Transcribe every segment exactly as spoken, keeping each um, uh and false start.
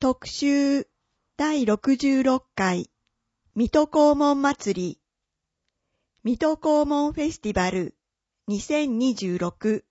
特集だいろくじゅうろっかい水戸黄門祭り水戸黄門フェスティバルにせんにじゅうろく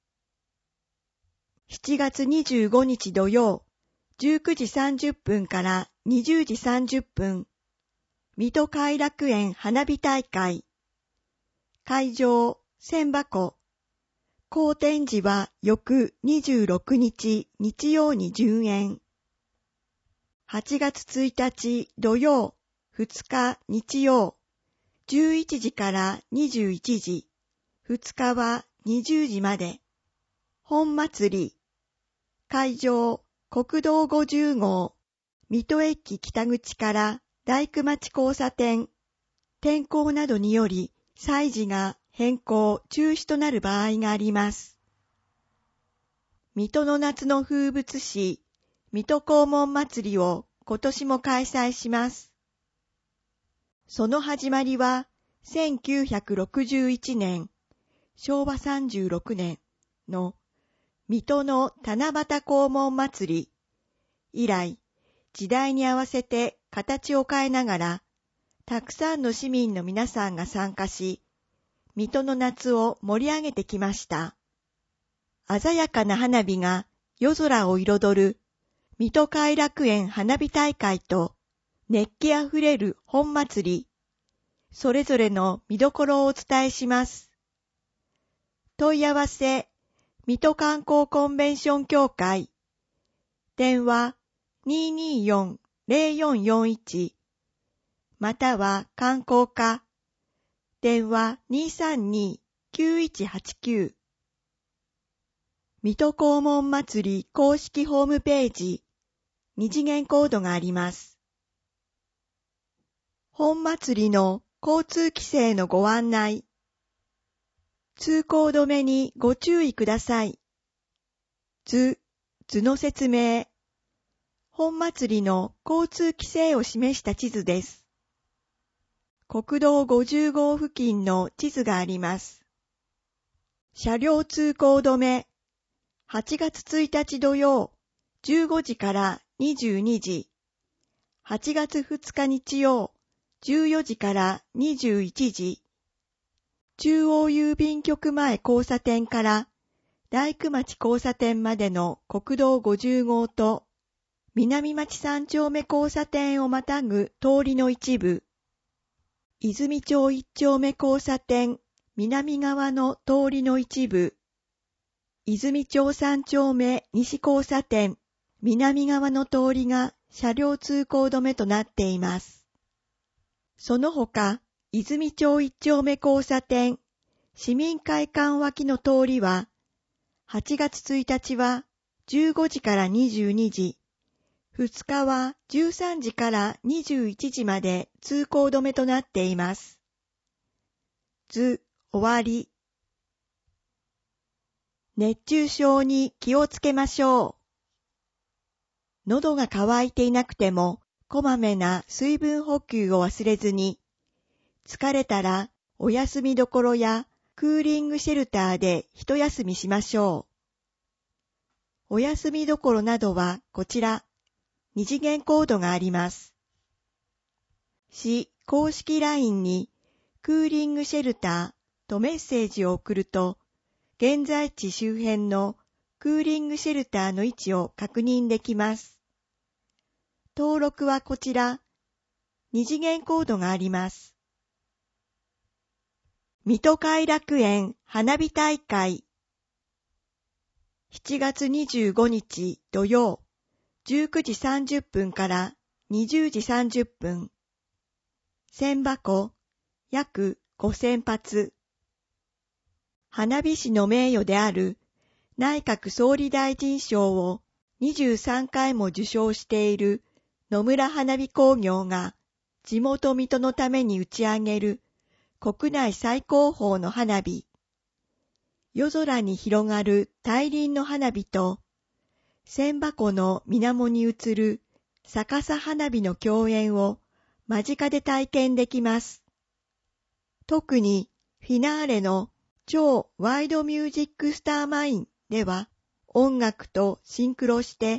しちがつにじゅうごにち土曜じゅうくじさんじゅっぷんからにじゅうじさんじゅっぷん水戸偕楽園花火大会会場千波湖後展時は翌にじゅうろくにち日曜に順延はちがつついたち土曜ふつか日曜じゅういちじからにじゅういちじふつかはにじゅうじまで本祭り会場国道ごじゅうごう水戸駅北口から大工町交差点天候などにより祭事が変更中止となる場合があります。水戸の夏の風物詩水戸黄門祭りを今年も開催します。その始まりはせんきゅうひゃくろくじゅういちねんしょうわさんじゅうろくねんの水戸の七夕黄門祭り以来、時代に合わせて形を変えながら、たくさんの市民の皆さんが参加し、水戸の夏を盛り上げてきました。鮮やかな花火が夜空を彩る水戸偕楽園花火大会と熱気あふれる本祭り、それぞれの見どころをお伝えします。問い合わせ、水戸観光コンベンション協会、電話 にーにーよん ゼロよんよんいち、または観光課、電話 にーさんにー きゅういちはちきゅう、水戸黄門祭り公式ホームページ、二次元コードがあります。本祭りの交通規制のご案内。通行止めにご注意ください。図、図の説明。本祭りの交通規制を示した地図です。国道ごじゅうごう付近の地図があります。車両通行止め。はちがつついたち土曜、じゅうごじからにじゅうにじ。はちがつふつか日曜、じゅうよじからにじゅういちじ。中央郵便局前交差点から大工町交差点までの国道ごじゅうごうと南町三丁目交差点をまたぐ通りの一部、泉町一丁目交差点南側の通りの一部、泉町三丁目西交差点南側の通りが車両通行止めとなっています。その他、泉町一丁目交差点市民会館脇の通りは、はちがつついたちはじゅうごじからにじゅうにじ、ふつかはじゅうさんじからにじゅういちじまで通行止めとなっています。図、終わり。熱中症に気をつけましょう。喉が渇いていなくても、こまめな水分補給を忘れずに、疲れたらお休みどころやクーリングシェルターで一休みしましょう。お休みどころなどはこちら、二次元コードがあります。市公式 ライン にクーリングシェルターとメッセージを送ると、現在地周辺のクーリングシェルターの位置を確認できます。登録はこちら、二次元コードがあります。水戸偕楽園花火大会しちがつにじゅうごにち土曜じゅうくじさんじゅっぷんからにじゅうじさんじゅっぷん千波湖約ごせんぱつ花火師の名誉である内閣総理大臣賞をにじゅうさんかいも受賞している野村花火工業が地元水戸のために打ち上げる国内最高峰の花火。夜空に広がる大輪の花火と千波湖の水面に映る逆さ花火の共演を間近で体験できます。特にフィナーレの超ワイドミュージックスターマインでは音楽とシンクロして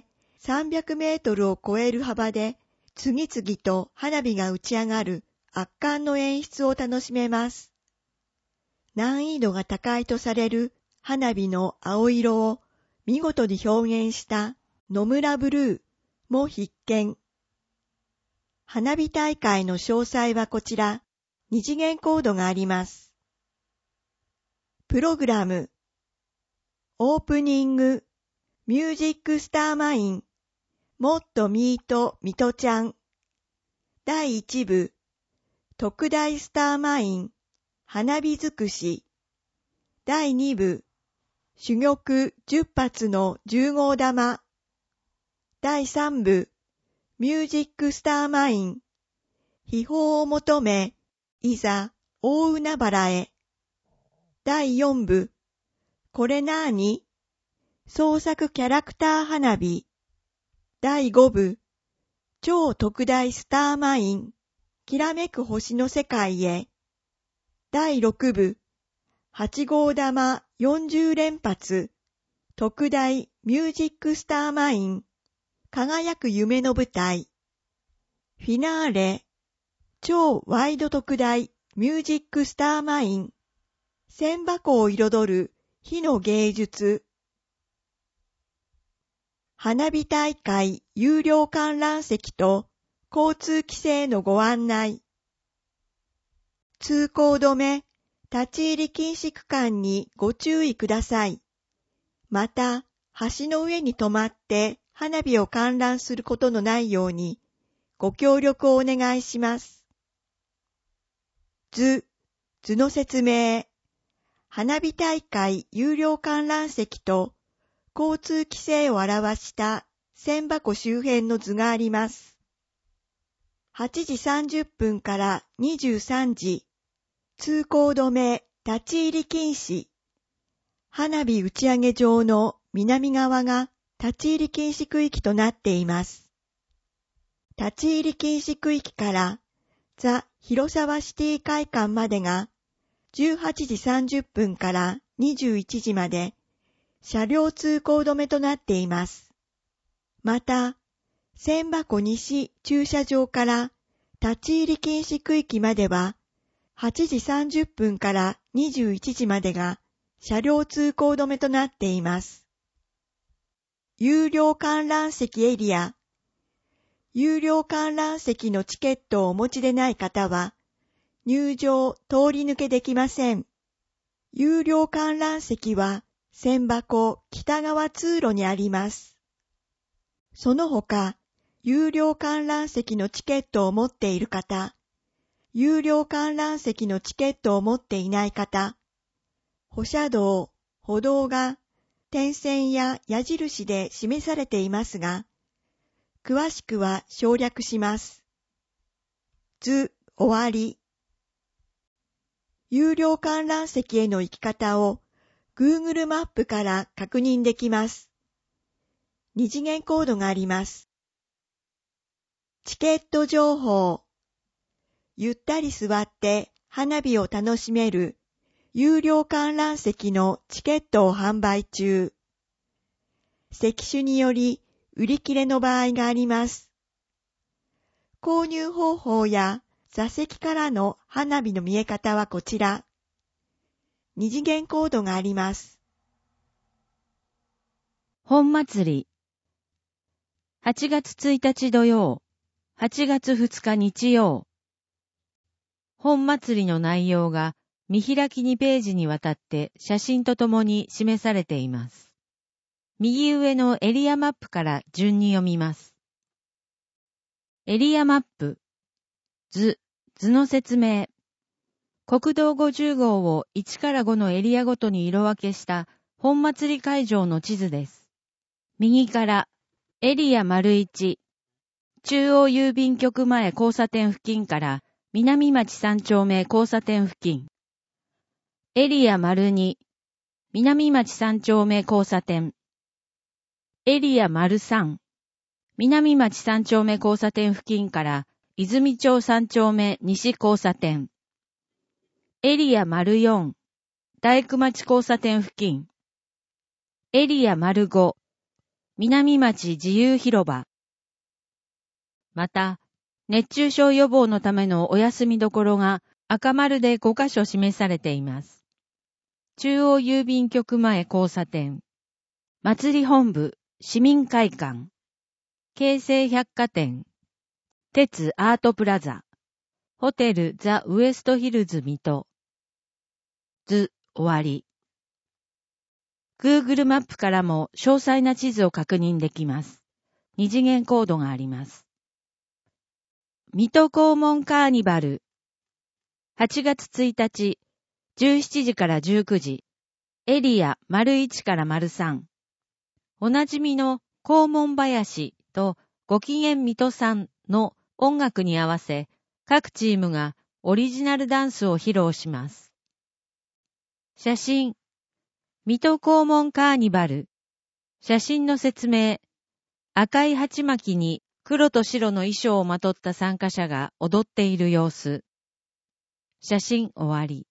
さんびゃくメートルを超える幅で次々と花火が打ち上がる圧巻の演出を楽しめます。難易度が高いとされる花火の青色を見事に表現した野村ブルーも必見。花火大会の詳細はこちら、二次元コードがあります。プログラム、オープニング、ミュージックスターマイン、もっとミートミトちゃん。だいいち部、特大スターマイン、花火尽くし。だいに部、珠玉じゅっ発のじゅう号玉。だいさん部、ミュージックスターマイン、秘宝を求め、いざ大海原へ。だいよん部、これなーに？創作キャラクター花火。だいご部、超特大スターマイン、きらめく星の世界へ。だいろく部、はち号玉よんじゅう連発、特大ミュージックスターマイン、輝く夢の舞台。フィナーレ、超ワイド特大ミュージックスターマイン、千箱を彩る火の芸術。花火大会有料観覧席と交通規制のご案内。通行止め、立ち入り禁止区間にご注意ください。また、橋の上に止まって花火を観覧することのないようにご協力をお願いします。図、図の説明。花火大会有料観覧席と交通規制を表した千箱周辺の図があります。はちじさんじゅっぷんからにじゅうさんじ、通行止め、立ち入り禁止。花火打ち上げ場の南側が立ち入り禁止区域となっています。立ち入り禁止区域からザ・広沢シティ会館までがじゅうはちじさんじゅっぷんからにじゅういちじまで車両通行止めとなっています。また、千箱西駐車場から立ち入り禁止区域までははちじさんじゅっぷんからにじゅういちじまでが車両通行止めとなっています。有料観覧席エリア。有料観覧席のチケットをお持ちでない方は、入場、通り抜けできません。有料観覧席は、千箱北側通路にあります。その他、有料観覧席のチケットを持っている方、有料観覧席のチケットを持っていない方、歩車道、歩道が点線や矢印で示されていますが、詳しくは省略します。図、終わり。有料観覧席への行き方を Google マップから確認できます。二次元コードがあります。チケット情報。ゆったり座って花火を楽しめる有料観覧席のチケットを販売中。席種により売り切れの場合があります。購入方法や座席からの花火の見え方はこちら。二次元コードがあります。 本祭り。はちがつついたち土曜、はちがつふつか日曜。本祭りの内容が見開きにページにわたって写真とともに示されています。右上のエリアマップから順に読みます。エリアマップ。図、図の説明。国道ごじゅう号をいちからごのエリアごとに色分けした本祭り会場の地図です。右からエリア丸いち、中央郵便局前交差点付近から南町さん丁目交差点付近。エリア丸に、南町さん丁目交差点。エリア丸さん、南町さん丁目交差点付近から泉町さん丁目西交差点。エリア丸よん、大工町交差点付近。エリア丸ご、 南町自由広場。また、熱中症予防のためのお休みどころが赤丸でごカ所示されています。中央郵便局前交差点、祭り本部、市民会館、京成百貨店、鉄アートプラザ、ホテルザ・ウエストヒルズ水戸。図、終わり。Google マップからも詳細な地図を確認できます。二次元コードがあります。水戸黄門カーニバル。はちがつついたち、じゅうしちじからじゅうくじ。エリア いちから さん。おなじみの黄門林とご機嫌水戸さんの音楽に合わせ、各チームがオリジナルダンスを披露します。写真。水戸黄門カーニバル。写真の説明。赤い鉢巻きに黒と白の衣装をまとった参加者が踊っている様子。写真終わり。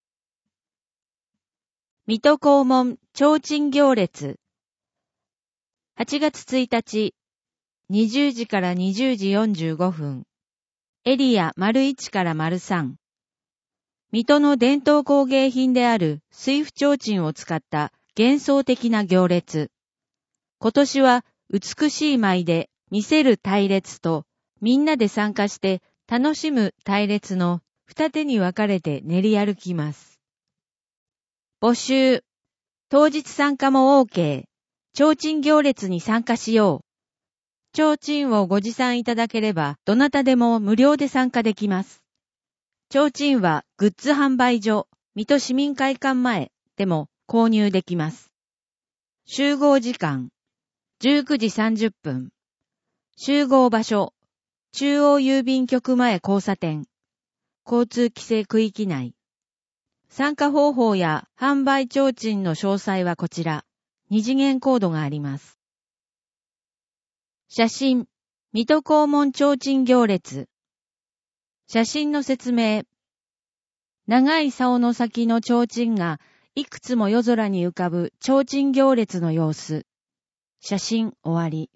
水戸黄門提灯行列。はちがつついたち、にじゅうじからにじゅうじよんじゅうごふん。エリア いちから さん。水戸の伝統工芸品である水府提灯を使った幻想的な行列。今年は美しい舞で見せる隊列とみんなで参加して楽しむ隊列の二手に分かれて練り歩きます。募集。当日参加も OK。提灯行列に参加しよう。提灯をご持参いただければどなたでも無料で参加できます。提灯はグッズ販売所、水戸市民会館前でも購入できます。集合時間、じゅうくじさんじゅっぷん。集合場所、中央郵便局前交差点。交通規制区域内。参加方法や販売提灯の詳細はこちら。二次元コードがあります。写真、水戸黄門提灯行列。写真の説明。長い竿の先の提灯がいくつも夜空に浮かぶ提灯行列の様子。写真終わり。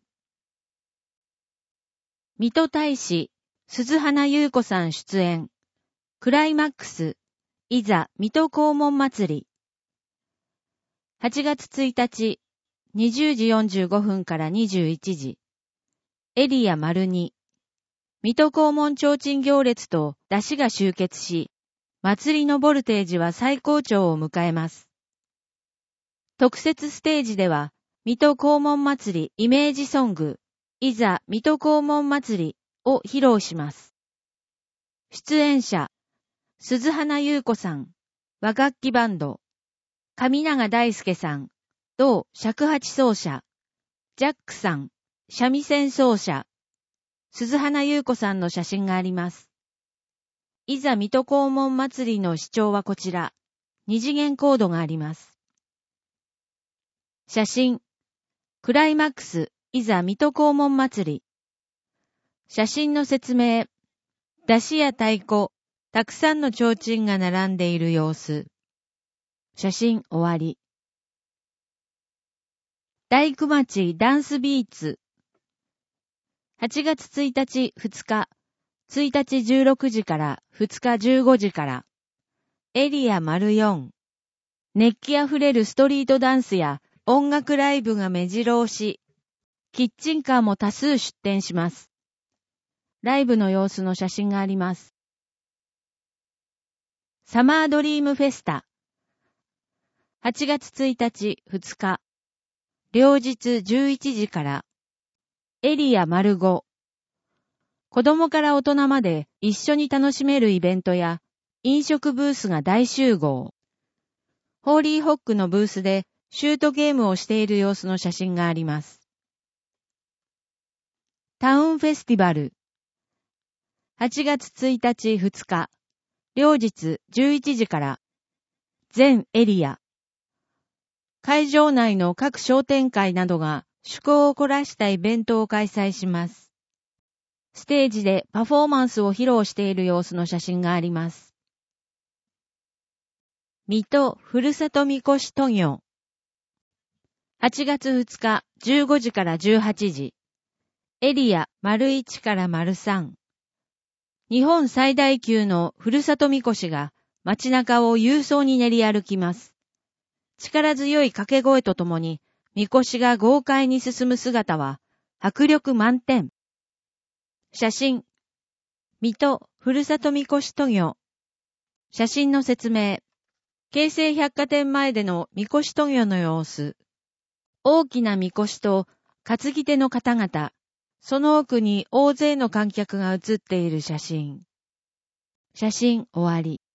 水戸大使、鈴花優子さん出演。クライマックス、いざ水戸黄門祭り。はちがつついたち、にじゅうじよんじゅうごふんからにじゅういちじ。エリア に。水戸黄門提灯行列と山車が集結し、祭りのボルテージは最高潮を迎えます。特設ステージでは、水戸黄門祭りイメージソング、いざ水戸黄門祭りを披露します。出演者、鈴花優子さん、和楽器バンド、上永大輔さん、同尺八奏者、ジャックさん、三味線奏者、鈴花優子さんの写真があります。いざ水戸黄門祭りの視聴はこちら。二次元コードがあります。写真。クライマックス、いざ水戸黄門祭り。写真の説明。山車や太鼓、たくさんの提灯が並んでいる様子。写真終わり。大工町ダンスビーツ。はちがつついたちふつか、ついたちじゅうろくじからふつかじゅうごじから、エリア よん。熱気あふれるストリートダンスや音楽ライブが目白押し、キッチンカーも多数出店します。ライブの様子の写真があります。サマードリームフェスタ。はちがつついたちふつか、両日じゅういちじから、エリア ご。子供から大人まで一緒に楽しめるイベントや飲食ブースが大集合。ホーリーホックのブースでシュートゲームをしている様子の写真があります。タウンフェスティバル。はちがつついたちふつか、両日じゅういちじから、全エリア。会場内の各商店会などが趣向を凝らしたイベントを開催します。ステージでパフォーマンスを披露している様子の写真があります。水戸ふるさとみこし渡御。 はちがつふつかじゅうごじからじゅうはちじ。エリア いちからさん。日本最大級のふるさとみこしが街中を勇壮に練り歩きます。力強い掛け声とともに、みこしが豪快に進む姿は迫力満点。写真。水戸ふるさとみこし渡御。写真の説明。京成百貨店前でのみこし渡御の様子。大きなみこしと担ぎ手の方々、その奥に大勢の観客が写っている写真。写真終わり。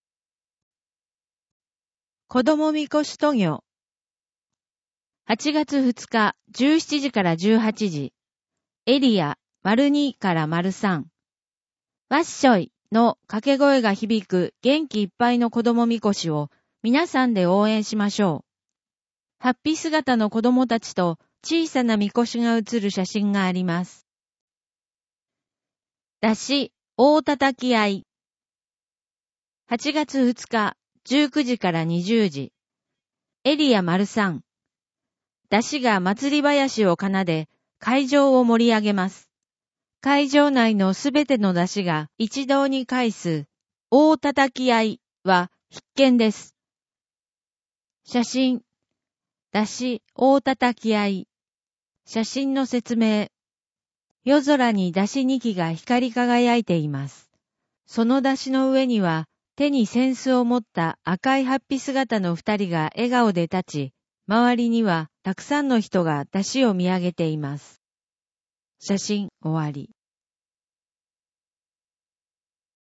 子供みこし渡御。はちがつふつかじゅうしちじからじゅうはちじ。エリア にからさん。わっしょいの掛け声が響く元気いっぱいの子供みこしを皆さんで応援しましょう。ハッピー姿の子供たちと小さなみこしが写る写真があります。だし、大叩き合い。はちがつふつかじゅうくじからにじゅうじ。エリア さん。だしが祭り囃子を奏で会場を盛り上げます。会場内のすべてのだしが一堂に会す大叩き合いは必見です。写真。だし、大叩き合い。写真の説明。夜空にだしにきが光り輝いています。そのだしの上には手に扇子を持った赤いハッピ姿の二人が笑顔で立ち、周りにはたくさんの人がだしを見上げています。写真終わり。